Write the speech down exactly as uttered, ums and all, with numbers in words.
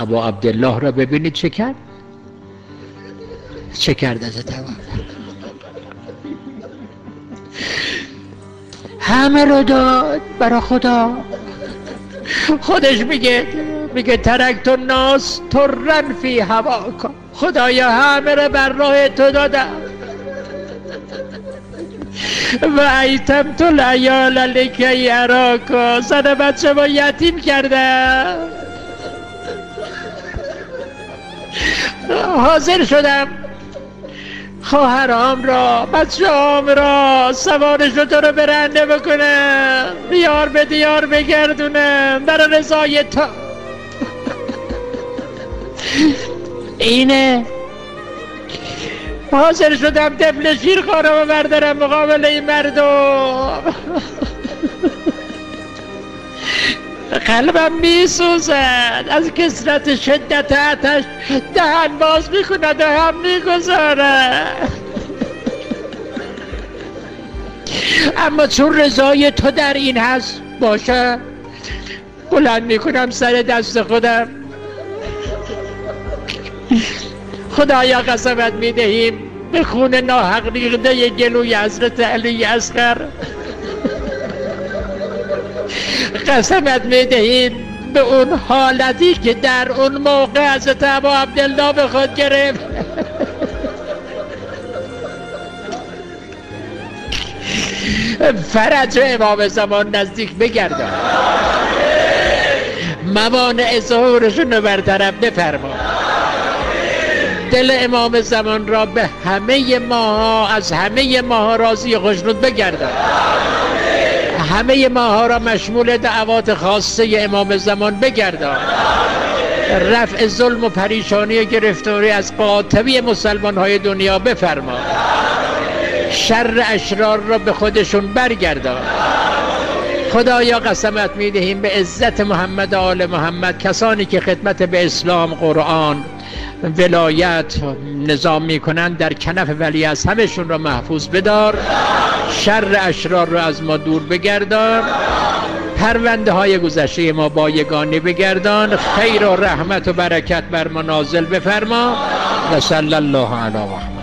ابا عبدالله را ببینید چه کرد؟ چه کرد از تمام؟ همه رو داد برا خدا. خودش میگه میگه ترکت الناس ترن فی هواک، خدایا همه رو بر راه تو دادم. و ایتمت العیال لکی اراک، زن بچه ما یتیم کردم. حاضر شدم خواهرام را بچه هام را سوار شتر رو برنده بکنم، دیار به دیار بگردونم برای رضای تو. اینه حاضر شدم طفل شیرخوارم رو بردارم مقابل این مردم. قلبم میسوزد از کثرت شدت آتش، دهن باز میکند و هم میگذارد. اما چون رضای تو در این هست باشه، بلند میکنم سر دست خودم. خدایا قسمت میدهیم به خون ناحق ریخته گلوی حضرت علی اصغر، قسمت میدهیم به اون حالتی که در اون موقع حضرت ابا عبدالله به خود گرفت. فرج امام زمان نزدیک بگردان، موانع ظهورشون رو برطرف بفرما. دل امام زمان را به همه ماها از همه ماها راضی خوشنود بگردان. همه ماها را مشمول دعوات خاصه امام زمان بگردان. رفع ظلم و پریشانی و گرفتاری از قاطبی مسلمان های دنیا بفرما. شر اشرار را به خودشون برگردان. خدایا قسمت میدهیم به عزت محمد و آل محمد، کسانی که خدمت به اسلام، قرآن، ولایت نظام میکنن در کنف ولی از همشون را محفوظ بدار. شر اشرار را از ما دور بگردان. پرونده های گذشته ما با یگانه بگردان. خیر و رحمت و برکت بر ما نازل بفرما. و صلی الله علی محمد.